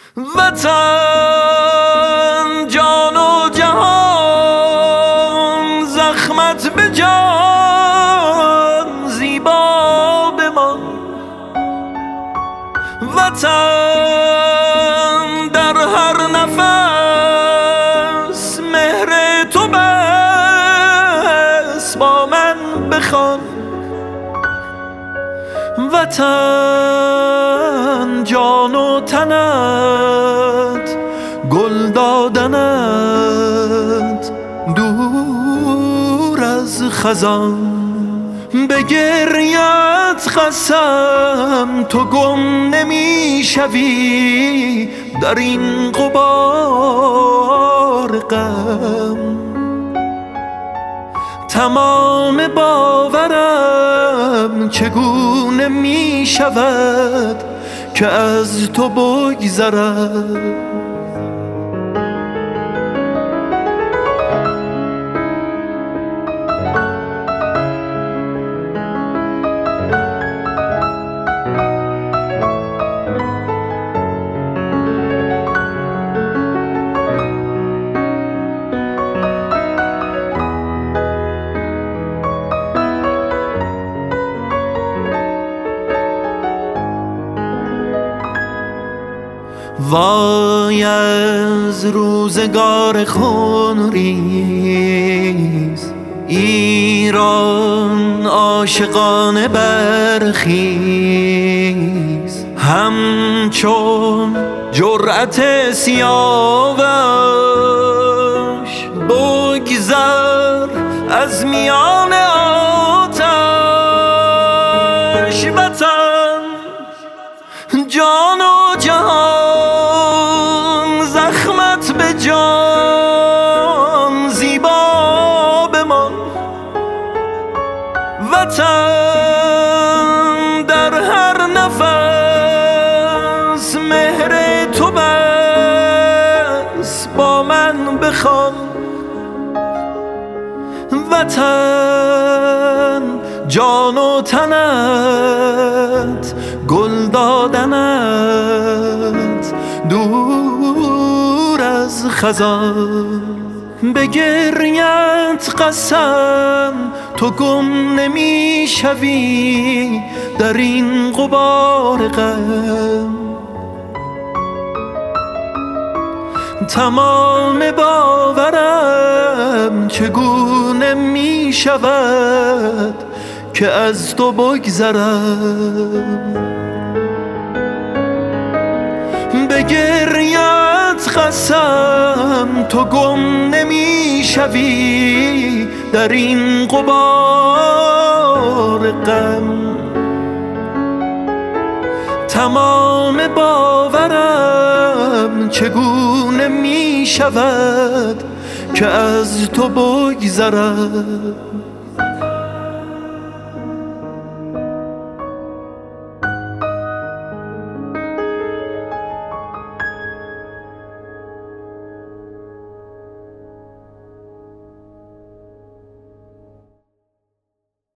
وطن جان و جهان، زخمت به جان زیبا بمان. وطن در هر نفس مهر تو بس با من بخوان. وطن جان و تنت، گل دادنت دور از خزان. به گریت قسم تو گم نمی شوی در این غبار غم. تمام باورم چگونه می شود که از تو بگذرم. وای از روزگار خونریز، ایران عاشقانه برخیز. همچون جرأت سیاوش بگذر از میان آتش. وطن جان و جهان، زخمت به جان زیبا بمان. وطن در هر نفس مهر تو بس با من بخوان. وطن جان و تنت، گل دادنت دور از خزان. به گریت قسم تو گم نمی شوی در این غبار غم. تمام باورم چگونه می شود که از تو بگذرم. به گریت قسم تو گم نمی شوی در این غبار غم. تمام باورم چگونه می شود که از تو بگذرم.